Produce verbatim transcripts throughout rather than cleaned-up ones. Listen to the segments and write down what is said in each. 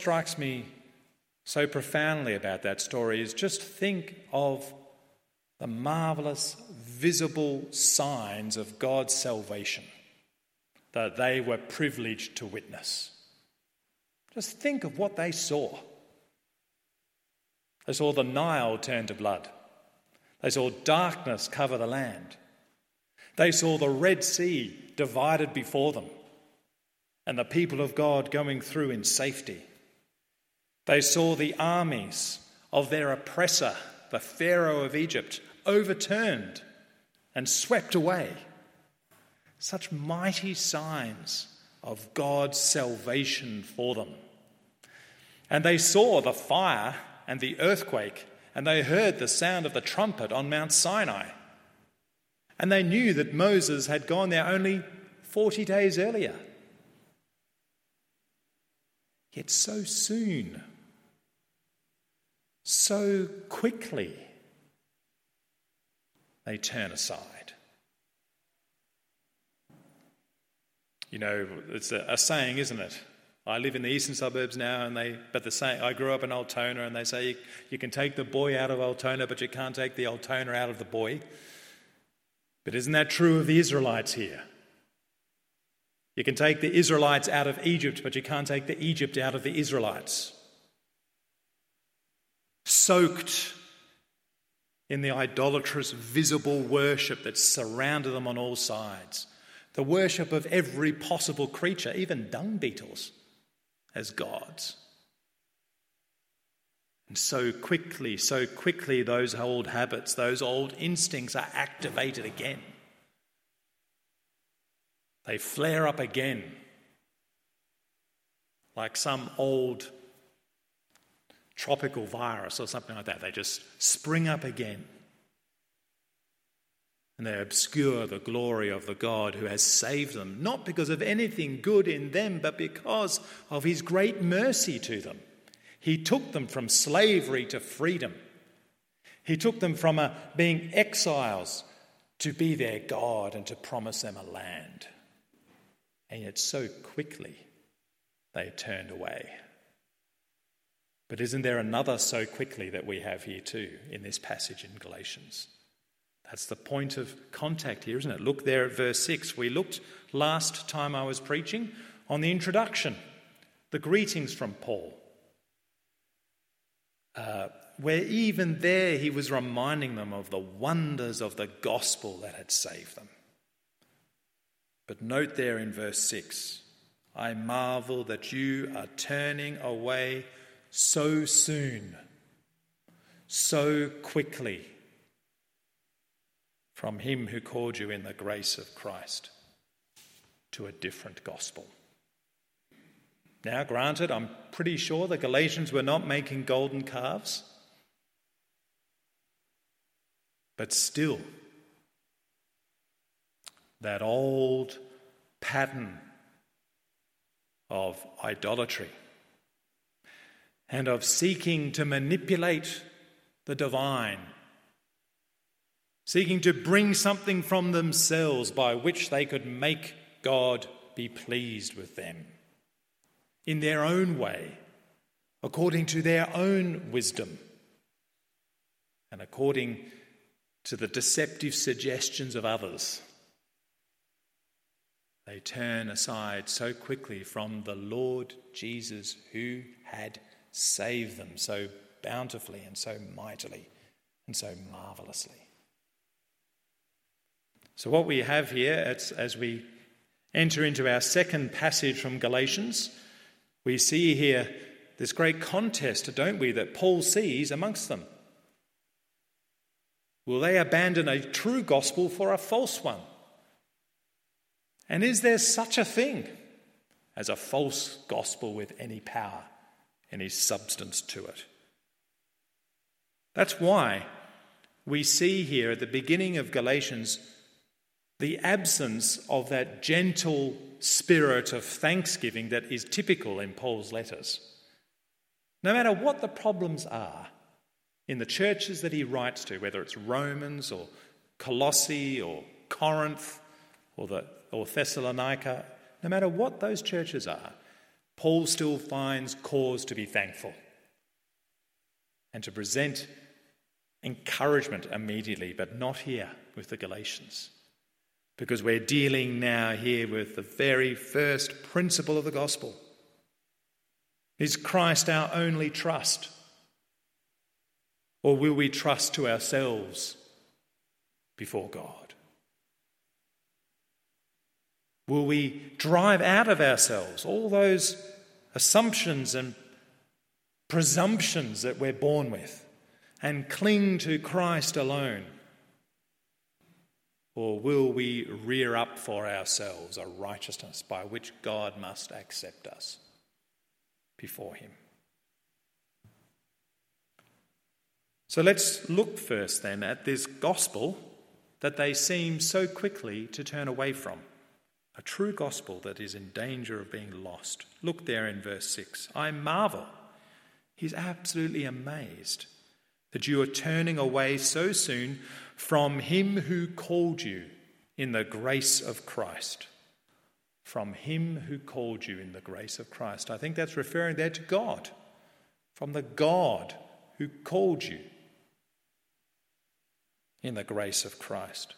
strikes me so profoundly about that story is just think of the marvellous, visible signs of God's salvation that they were privileged to witness. Just think of what they saw. They saw the Nile turn to blood. They saw darkness cover the land. They saw the Red Sea divided before them and the people of God going through in safety. They saw the armies of their oppressor, the Pharaoh of Egypt, overturned and swept away. Such mighty signs of God's salvation for them. And they saw the fire and the earthquake, and they heard the sound of the trumpet on Mount Sinai. And they knew that Moses had gone there only forty days earlier. Yet so soon, so quickly, they turn aside. You know, it's a, a saying, isn't it? I live in the eastern suburbs now, and they. But the saying, I grew up in Altona, and they say you, you can take the boy out of Altona, but you can't take the Altona out of the boy. But isn't that true of the Israelites here? You can take the Israelites out of Egypt, but you can't take the Egypt out of the Israelites. Soaked in the idolatrous visible worship that surrounded them on all sides. The worship of every possible creature, even dung beetles, as gods. And so quickly, so quickly those old habits, those old instincts are activated again. They flare up again like some old tropical virus or something like that. They just spring up again. And they obscure the glory of the God who has saved them, not because of anything good in them, but because of his great mercy to them. He took them from slavery to freedom. He took them from a, being exiles to be their God and to promise them a land. And yet so quickly they turned away. But isn't there another so quickly that we have here too in this passage in Galatians? That's the point of contact here, isn't it? Look there at verse six. We looked last time I was preaching on the introduction, the greetings from Paul, uh, where even there he was reminding them of the wonders of the gospel that had saved them. But note there in verse six, I marvel that you are turning away so soon, so quickly, from him who called you in the grace of Christ to a different gospel. Now, granted, I'm pretty sure the Galatians were not making golden calves, but still, that old pattern of idolatry and of seeking to manipulate the divine, seeking to bring something from themselves by which they could make God be pleased with them in their own way, according to their own wisdom, and according to the deceptive suggestions of others. They turn aside so quickly from the Lord Jesus who had saved them so bountifully and so mightily and so marvellously. So what we have here, as, as we enter into our second passage from Galatians, we see here this great contest, don't we, that Paul sees amongst them. Will they abandon a true gospel for a false one? And is there such a thing as a false gospel with any power, any substance to it? That's why we see here at the beginning of Galatians the absence of that gentle spirit of thanksgiving that is typical in Paul's letters. No matter what the problems are in the churches that he writes to, whether it's Romans or Colossae or Corinth or, the, or Thessalonica, no matter what those churches are, Paul still finds cause to be thankful and to present encouragement immediately, but not here with the Galatians, because we're dealing now here with the very first principle of the gospel. Is Christ our only trust? Or will we trust to ourselves before God? Will we drive out of ourselves all those assumptions and presumptions that we're born with and cling to Christ alone? Or will we rear up for ourselves a righteousness by which God must accept us before him? So let's look first then at this gospel that they seem so quickly to turn away from. A true gospel that is in danger of being lost. Look there in verse six. I marvel. He's absolutely amazed that you are turning away so soon from him who called you in the grace of Christ. From him who called you in the grace of Christ. I think that's referring there to God. From the God who called you in the grace of Christ.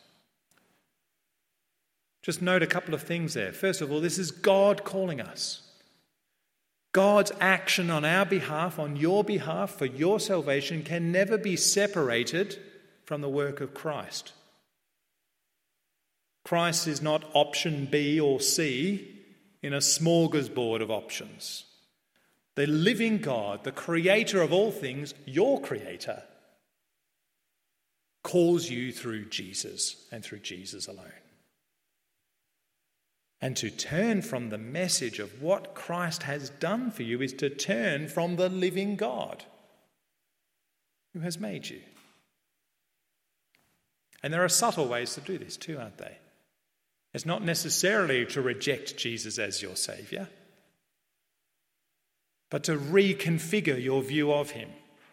Just note a couple of things there. First of all, this is God calling us. God's action on our behalf, on your behalf, for your salvation can never be separated from the work of Christ. Christ is not option B or C in a smorgasbord of options. The living God, the creator of all things, your creator, calls you through Jesus and through Jesus alone. And to turn from the message of what Christ has done for you is to turn from the living God who has made you. And there are subtle ways to do this too, aren't they? It's not necessarily to reject Jesus as your Saviour, but to reconfigure your view of him,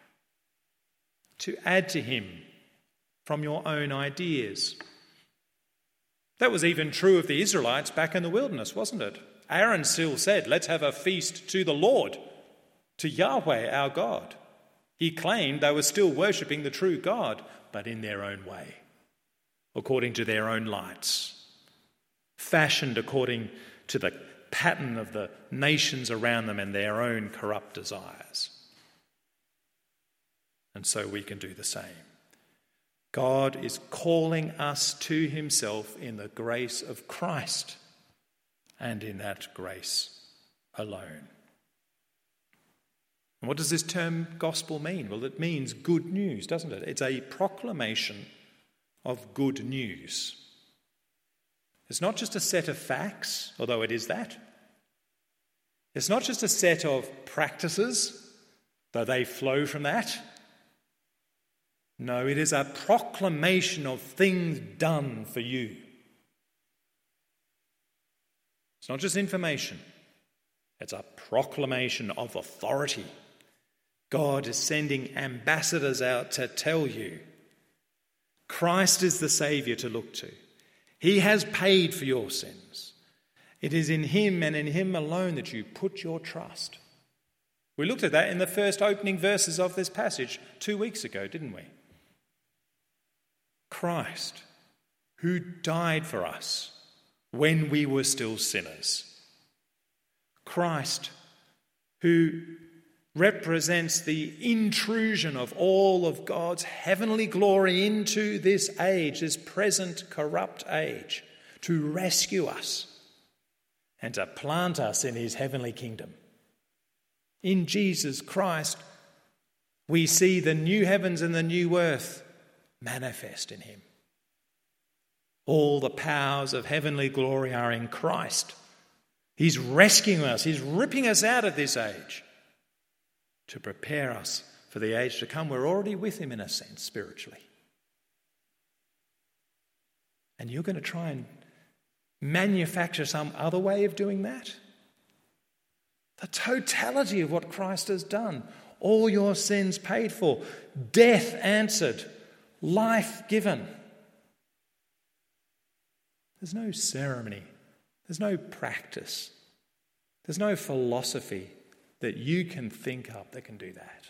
to add to him from your own ideas. That was even true of the Israelites back in the wilderness, wasn't it? Aaron still said, let's have a feast to the Lord, to Yahweh our God. He claimed they were still worshipping the true God, but in their own way, according to their own lights, fashioned according to the pattern of the nations around them and their own corrupt desires. And so we can do the same. God is calling us to himself in the grace of Christ and in that grace alone. And what does this term gospel mean? Well, it means good news, doesn't it? It's a proclamation of good news. It's not just a set of facts, although it is that. It's not just a set of practices, though they flow from that. No, it is a proclamation of things done for you. It's not just information. It's a proclamation of authority. God is sending ambassadors out to tell you Christ is the Saviour to look to. He has paid for your sins. It is in him and in him alone that you put your trust. We looked at that in the first opening verses of this passage two weeks ago, didn't we? Christ, who died for us when we were still sinners. Christ, who represents the intrusion of all of God's heavenly glory into this age, this present corrupt age, to rescue us and to plant us in his heavenly kingdom. In Jesus Christ, we see the new heavens and the new earth manifest in him. All the powers of heavenly glory are in Christ. He's rescuing us. He's ripping us out of this age to prepare us for the age to come. We're already with him in a sense, spiritually. And you're going to try and manufacture some other way of doing that? The totality of what Christ has done. All your sins paid for. Death answered. Life given. There's no ceremony. There's no practice. There's no philosophy that you can think up that can do that.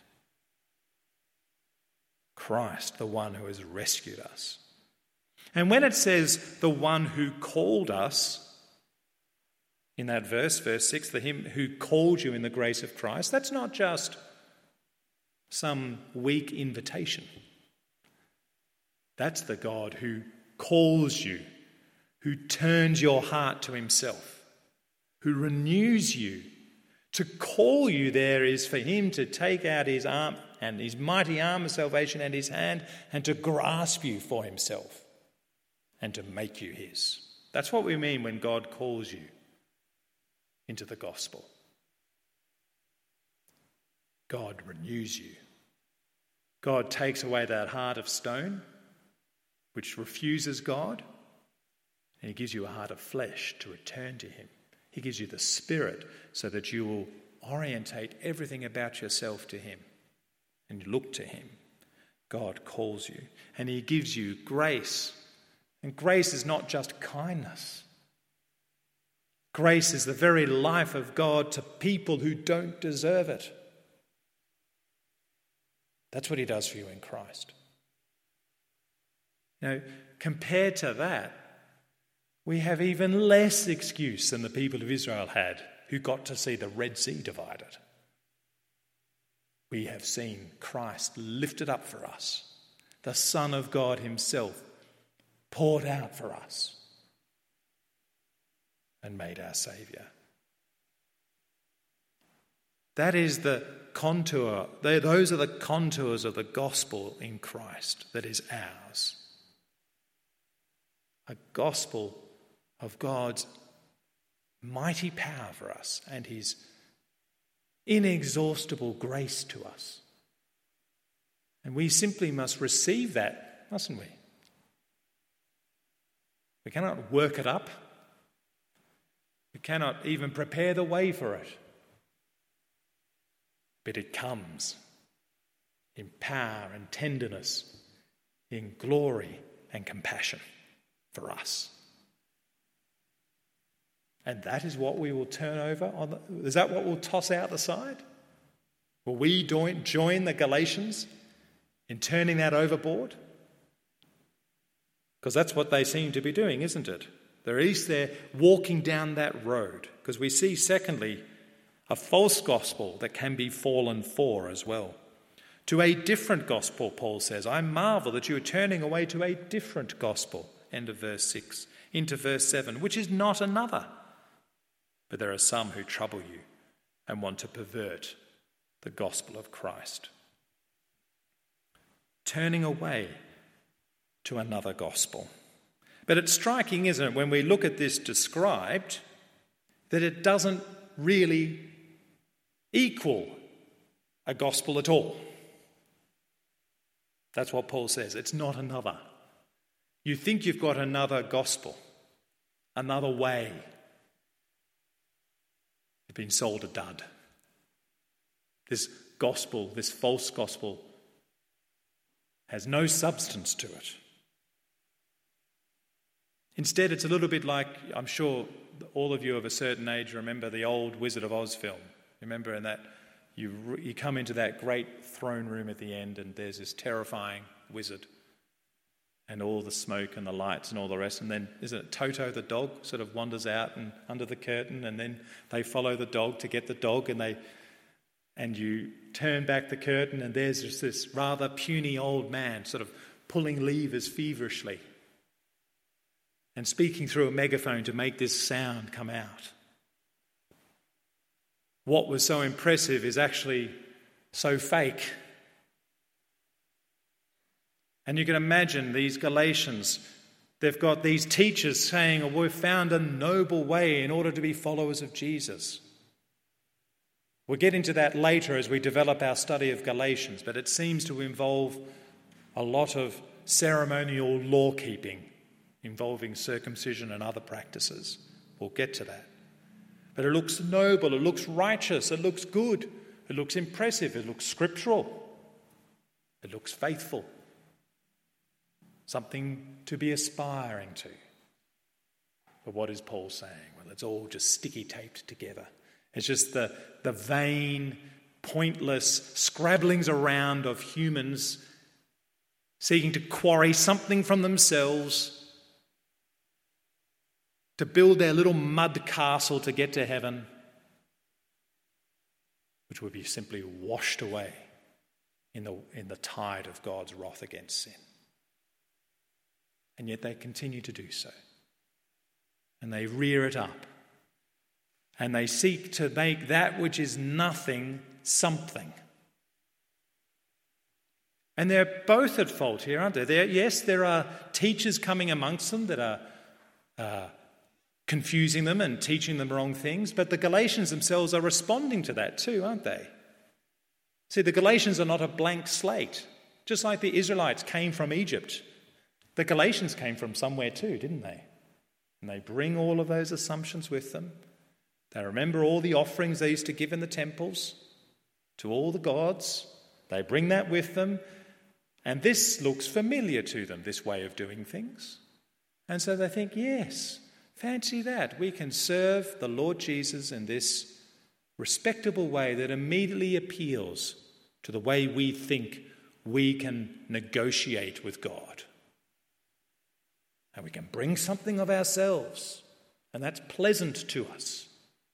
Christ, the one who has rescued us. And when it says the one who called us, in that verse, verse six, the him who called you in the grace of Christ, that's not just some weak invitation. That's the God who calls you, who turns your heart to himself, who renews you. To call you there is for him to take out his arm and his mighty arm of salvation and his hand and to grasp you for himself and to make you his. That's what we mean when God calls you into the gospel. God renews you. God takes away that heart of stone which refuses God, and he gives you a heart of flesh to return to him. He gives you the Spirit so that you will orientate everything about yourself to him and you look to him. God calls you and he gives you grace. And grace is not just kindness. Grace is the very life of God to people who don't deserve it. That's what he does for you in Christ. You know, compared to that, we have even less excuse than the people of Israel had, who got to see the Red Sea divided. We have seen Christ lifted up for us, the Son of God himself poured out for us and made our Saviour. That is the contour, those are the contours of the gospel in Christ that is ours. A gospel of God's mighty power for us and his inexhaustible grace to us. And we simply must receive that, mustn't we? We cannot work it up. We cannot even prepare the way for it. But it comes in power and tenderness, in glory and compassion for us. And that is what we will turn over on the, is that what we'll toss out the side? Will we join the Galatians in turning that overboard? Because that's what they seem to be doing, isn't it? They're at least they're walking down that road. Because we see, secondly, a false gospel that can be fallen for as well. To a different gospel, Paul says, I marvel that you are turning away to a different gospel, end of verse six, into verse seven, which is not another. But there are some who trouble you and want to pervert the gospel of Christ. Turning away to another gospel. But it's striking, isn't it, when we look at this described, that it doesn't really equal a gospel at all. That's what Paul says. It's not another. You think you've got another gospel, another way. You've been sold a dud. This gospel, this false gospel, has no substance to it. Instead, it's a little bit like, I'm sure all of you of a certain age remember the old Wizard of Oz film. Remember in that you you come into that great throne room at the end and there's this terrifying wizard and all the smoke and the lights and all the rest. And then, isn't it Toto the dog sort of wanders out and under the curtain and then they follow the dog to get the dog and they and you turn back the curtain and there's just this rather puny old man sort of pulling levers feverishly and speaking through a megaphone to make this sound come out. What was so impressive is actually so fake. And you can imagine these Galatians, they've got these teachers saying, oh, we've found a noble way in order to be followers of Jesus. We'll get into that later as we develop our study of Galatians, but it seems to involve a lot of ceremonial law-keeping involving circumcision and other practices. We'll get to that. But it looks noble, it looks righteous, it looks good, it looks impressive, it looks scriptural, it looks faithful. Something to be aspiring to. But what is Paul saying? Well, it's all just sticky taped together. It's just the, the vain, pointless scrabblings around of humans seeking to quarry something from themselves to build their little mud castle to get to heaven, which would be simply washed away in the, in the tide of God's wrath against sin. And yet they continue to do so. And they rear it up. And they seek to make that which is nothing something. And they're both at fault here, aren't they? There, yes, there are teachers coming amongst them that are uh, confusing them and teaching them wrong things, but the Galatians themselves are responding to that too, aren't they? See, the Galatians are not a blank slate. Just like the Israelites came from Egypt, the Galatians came from somewhere too, didn't they? And they bring all of those assumptions with them. They remember all the offerings they used to give in the temples to all the gods. They bring that with them. And this looks familiar to them, this way of doing things. And so they think, yes, fancy that. We can serve the Lord Jesus in this respectable way that immediately appeals to the way we think we can negotiate with God. And we can bring something of ourselves, and that's pleasant to us.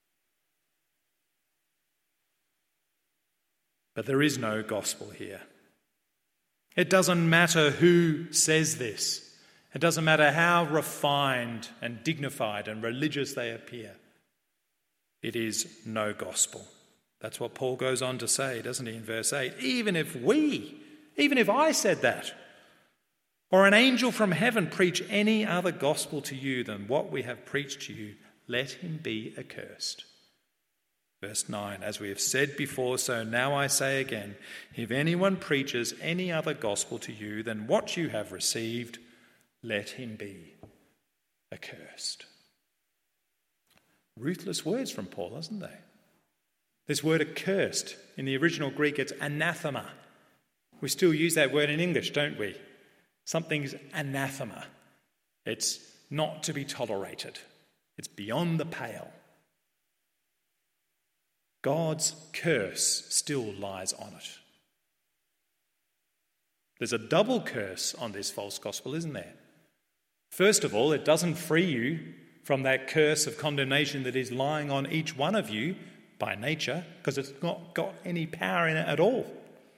But there is no gospel here. It doesn't matter who says this. It doesn't matter how refined and dignified and religious they appear. It is no gospel. That's what Paul goes on to say, doesn't he, in verse eight? Even if we, even if I said that, or an angel from heaven preach any other gospel to you than what we have preached to you, let him be accursed. Verse nine, as we have said before, so now I say again, if anyone preaches any other gospel to you than what you have received, let him be accursed. Ruthless words from Paul, isn't they? This word accursed, in the original Greek, it's anathema. We still use that word in English, don't we? Something's anathema. It's not to be tolerated. It's beyond the pale. God's curse still lies on it. There's a double curse on this false gospel, isn't there? First of all, it doesn't free you from that curse of condemnation that is lying on each one of you by nature, because it's not got any power in it at all.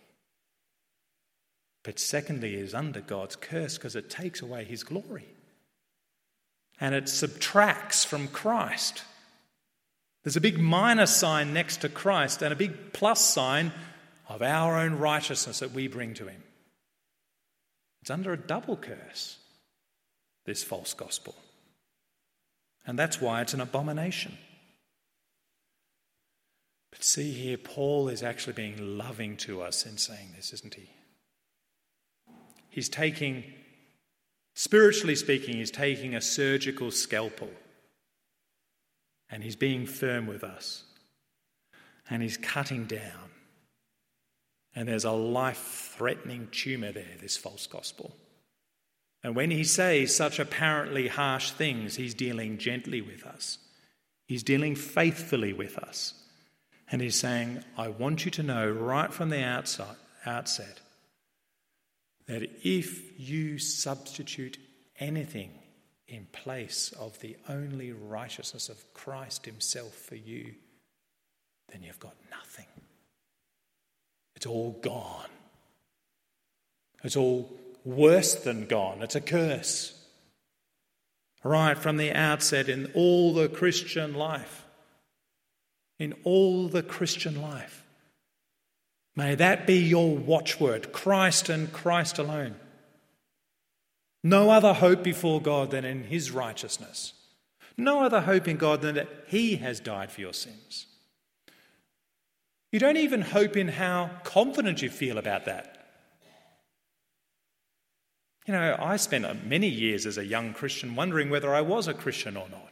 But secondly, it is under God's curse because it takes away his glory. And it subtracts from Christ. There's a big minus sign next to Christ and a big plus sign of our own righteousness that we bring to him. It's under a double curse, this false gospel. And that's why it's an abomination. But see here, Paul is actually being loving to us in saying this, isn't he? He's taking, spiritually speaking, he's taking a surgical scalpel. And he's being firm with us. And he's cutting down. And there's a life-threatening tumour there, this false gospel. And when he says such apparently harsh things, he's dealing gently with us. He's dealing faithfully with us. And he's saying, I want you to know right from the outside, outset that if you substitute anything in place of the only righteousness of Christ himself for you, then you've got nothing. It's all gone. It's all worse than gone. It's a curse. Right from the outset in all the Christian life. In all the Christian life. May that be your watchword, Christ and Christ alone. No other hope before God than in his righteousness. No other hope in God than that he has died for your sins. You don't even hope in how confident you feel about that. You know, I spent many years as a young Christian wondering whether I was a Christian or not.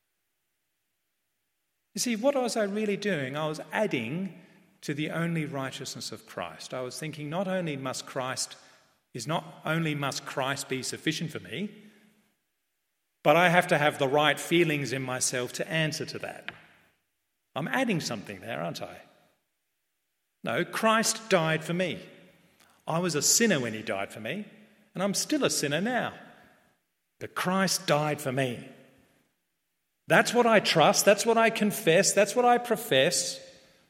You see, what was I really doing? I was adding to the only righteousness of Christ. I was thinking not only must Christ is not only must Christ be sufficient for me, but I have to have the right feelings in myself to answer to that. I'm adding something there, aren't I? No, Christ died for me. I was a sinner when he died for me, and I'm still a sinner now. But Christ died for me. That's what I trust, that's what I confess, that's what I profess.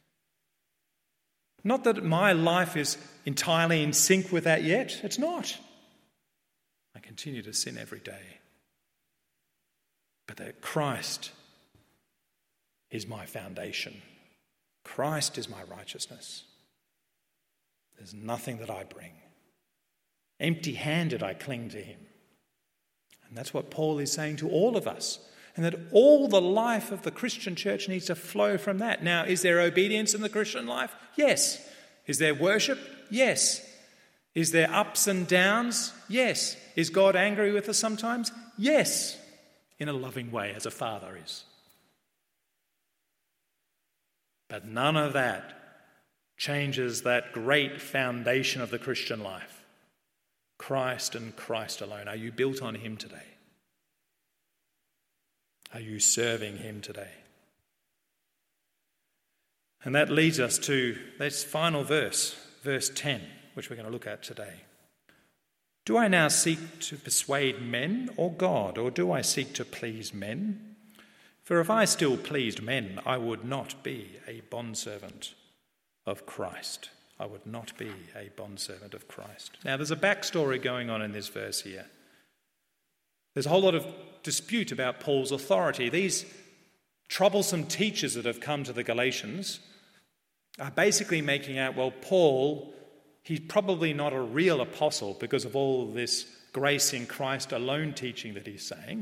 Not that my life is entirely in sync with that yet. It's not. I continue to sin every day. But that Christ is my foundation. Christ is my righteousness. There's nothing that I bring. Empty-handed I cling to him. And that's what Paul is saying to all of us. And that all the life of the Christian church needs to flow from that. Now, is there obedience in the Christian life? Yes. Is there worship? Yes. Is there ups and downs? Yes. Is God angry with us sometimes? Yes. In a loving way, as a father is. But none of that changes that great foundation of the Christian life. Christ and Christ alone. Are you built on him today? Are you serving him today? And that leads us to this final verse, verse ten, which we're going to look at today. Do I now seek to persuade men or God, or do I seek to please men? For if I still pleased men, I would not be a bondservant of Christ. I would not be a bondservant of Christ. Now, there's a backstory going on in this verse here. There's a whole lot of dispute about Paul's authority. These troublesome teachers that have come to the Galatians are basically making out, well, Paul, he's probably not a real apostle because of all this grace in Christ alone teaching that he's saying.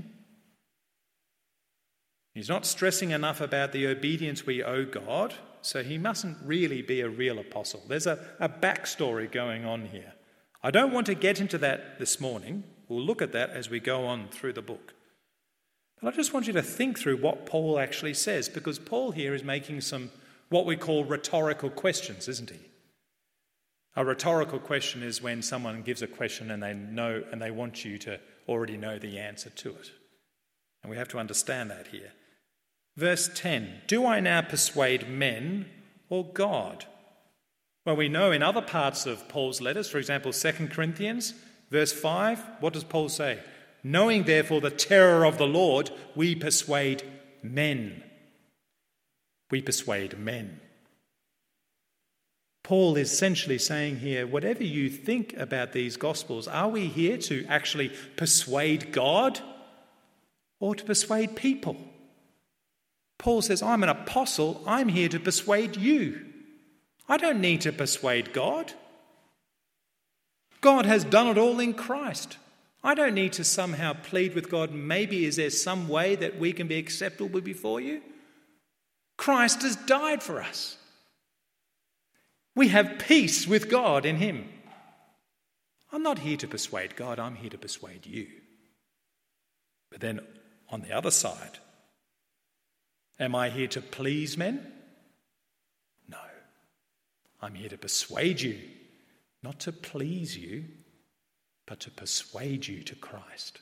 He's not stressing enough about the obedience we owe God, so he mustn't really be a real apostle. There's a, a backstory going on here. I don't want to get into that this morning. We'll look at that as we go on through the book. But I just want you to think through what Paul actually says, because Paul here is making some what we call rhetorical questions, isn't he? A rhetorical question is when someone gives a question and they know and they want you to already know the answer to it. And we have to understand that here. Verse ten, do I now persuade men or God? Well, we know in other parts of Paul's letters, for example, Second Corinthians, verse five, what does Paul say? Knowing therefore the terror of the Lord, we persuade men. We persuade men. Paul is essentially saying here, whatever you think about these Gospels, are we here to actually persuade God or to persuade people? Paul says, I'm an apostle, I'm here to persuade you. I don't need to persuade God. God has done it all in Christ. I don't need to somehow plead with God, maybe is there some way that we can be acceptable before you? Christ has died for us. We have peace with God in him. I'm not here to persuade God, I'm here to persuade you. But then on the other side, am I here to please men? No. I'm here to persuade you, not to please you, but to persuade you to Christ.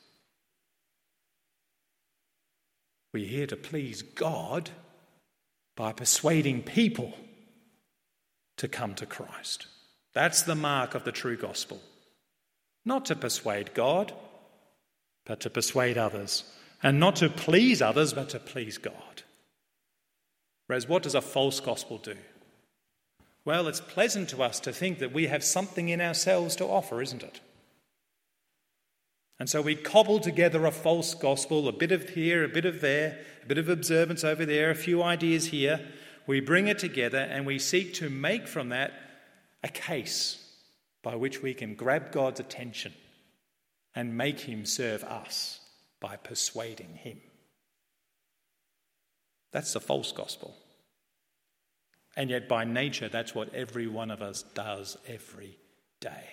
We're here to please God by persuading people to come to Christ. That's the mark of the true gospel. Not to persuade God, but to persuade others. And not to please others, but to please God. Whereas what does a false gospel do? Well, it's pleasant to us to think that we have something in ourselves to offer, isn't it? And so we cobble together a false gospel, a bit of here, a bit of there, a bit of observance over there, a few ideas here. We bring it together and we seek to make from that a case by which we can grab God's attention and make him serve us by persuading him. That's the false gospel. And yet by nature, that's what every one of us does every day.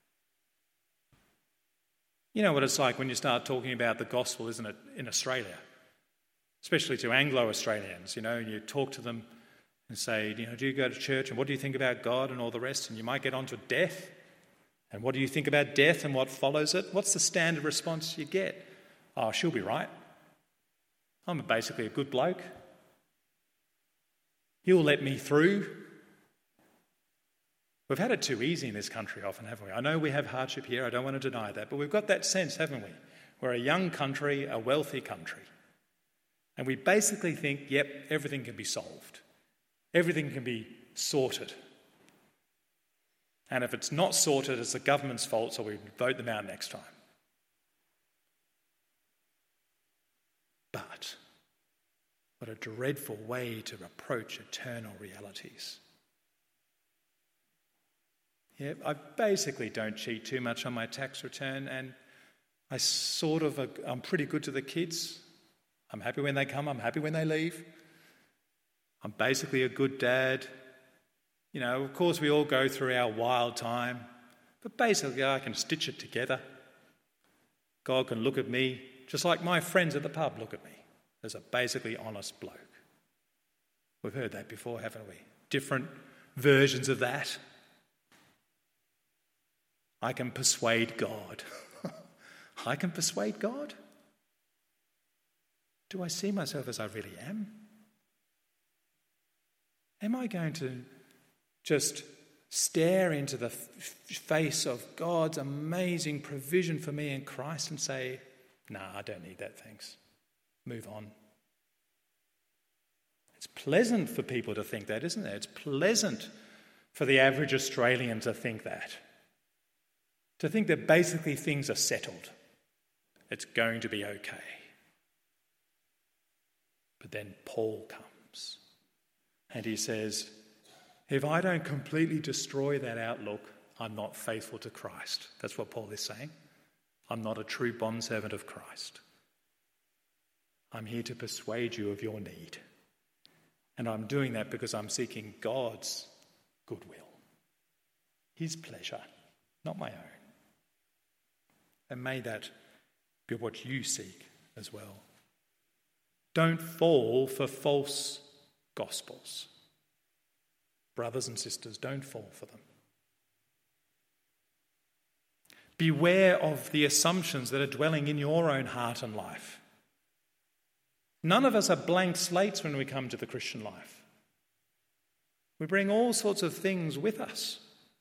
You know what it's like when you start talking about the gospel, isn't it, in Australia? Especially to Anglo-Australians, you know, and you talk to them and say, you know, do you go to church and what do you think about God and all the rest? And you might get onto death. And what do you think about death and what follows it? What's the standard response you get? Oh, she'll be right. I'm basically a good bloke. You'll let me through. We've had it too easy in this country often, haven't we? I know we have hardship here, I don't want to deny that, but we've got that sense, haven't we? We're a young country, a wealthy country. And we basically think, yep, everything can be solved. Everything can be sorted. And if it's not sorted, it's the government's fault, so we vote them out next time. But what a dreadful way to approach eternal realities. Yeah, I basically don't cheat too much on my tax return, and I sort of, I'm pretty good to the kids. I'm happy when they come, I'm happy when they leave. I'm basically a good dad. You know, of course we all go through our wild time, but basically I can stitch it together. God can look at me just like my friends at the pub look at me, as a basically honest bloke. We've heard that before, haven't we? Different versions of that. I can persuade God. I can persuade God? Do I see myself as I really am? Am I going to just stare into the f- face of God's amazing provision for me in Christ and say, nah, I don't need that, thanks. Move on. It's pleasant for people to think that, isn't it? It's pleasant for the average Australian to think that. To think that basically things are settled. It's going to be okay. But then Paul comes and he says, if I don't completely destroy that outlook, I'm not faithful to Christ. That's what Paul is saying. I'm not a true bondservant of Christ. I'm here to persuade you of your need. And I'm doing that because I'm seeking God's goodwill, his pleasure, not my own. And may that be what you seek as well. Don't fall for false gospels. Brothers and sisters, don't fall for them. Beware of the assumptions that are dwelling in your own heart and life. None of us are blank slates when we come to the Christian life. We bring all sorts of things with us.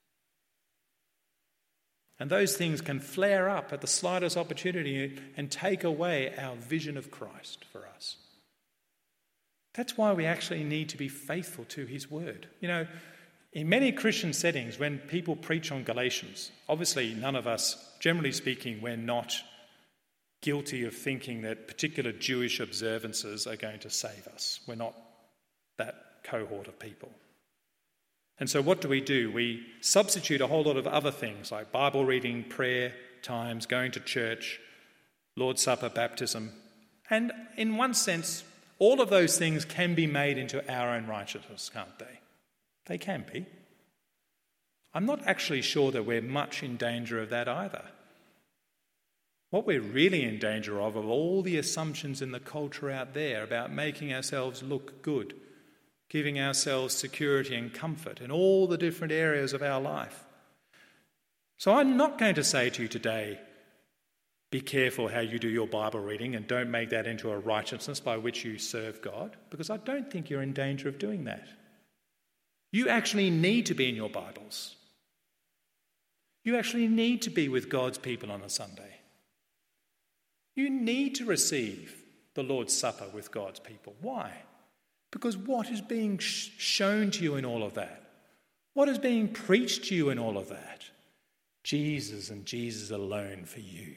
And those things can flare up at the slightest opportunity and take away our vision of Christ for us. That's why we actually need to be faithful to his word. You know, in many Christian settings, when people preach on Galatians, obviously none of us, generally speaking, we're not guilty of thinking that particular Jewish observances are going to save us. We're not that cohort of people. And so what do we do? We substitute a whole lot of other things like Bible reading, prayer times, going to church, Lord's Supper, baptism. And in one sense, all of those things can be made into our own righteousness, can't they? They can be. I'm not actually sure that we're much in danger of that either. What we're really in danger of, of all the assumptions in the culture out there about making ourselves look good, giving ourselves security and comfort in all the different areas of our life. So I'm not going to say to you today, be careful how you do your Bible reading and don't make that into a righteousness by which you serve God, because I don't think you're in danger of doing that. You actually need to be in your Bibles. You actually need to be with God's people on a Sunday. You need to receive the Lord's Supper with God's people. Why? Because what is being sh- shown to you in all of that? What is being preached to you in all of that? Jesus and Jesus alone for you.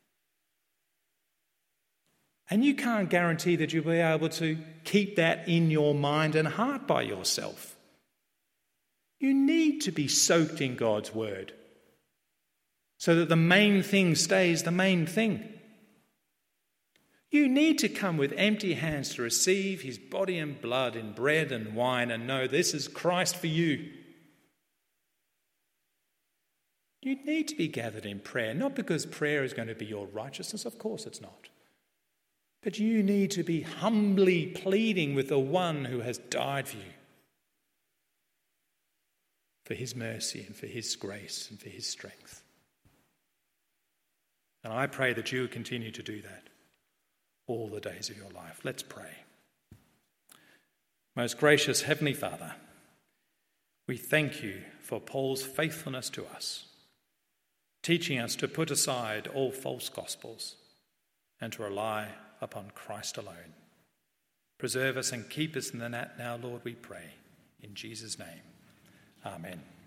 And you can't guarantee that you'll be able to keep that in your mind and heart by yourself. You need to be soaked in God's word so that the main thing stays the main thing. You need to come with empty hands to receive his body and blood in bread and wine and know this is Christ for you. You need to be gathered in prayer, not because prayer is going to be your righteousness, of course it's not. But you need to be humbly pleading with the one who has died for you, for his mercy and for his grace and for his strength. And I pray that you will continue to do that all the days of your life. Let's pray. Most gracious Heavenly Father, we thank you for Paul's faithfulness to us, teaching us to put aside all false gospels and to rely upon Christ alone. Preserve us and keep us in the net now, Lord, we pray. In Jesus' name, amen.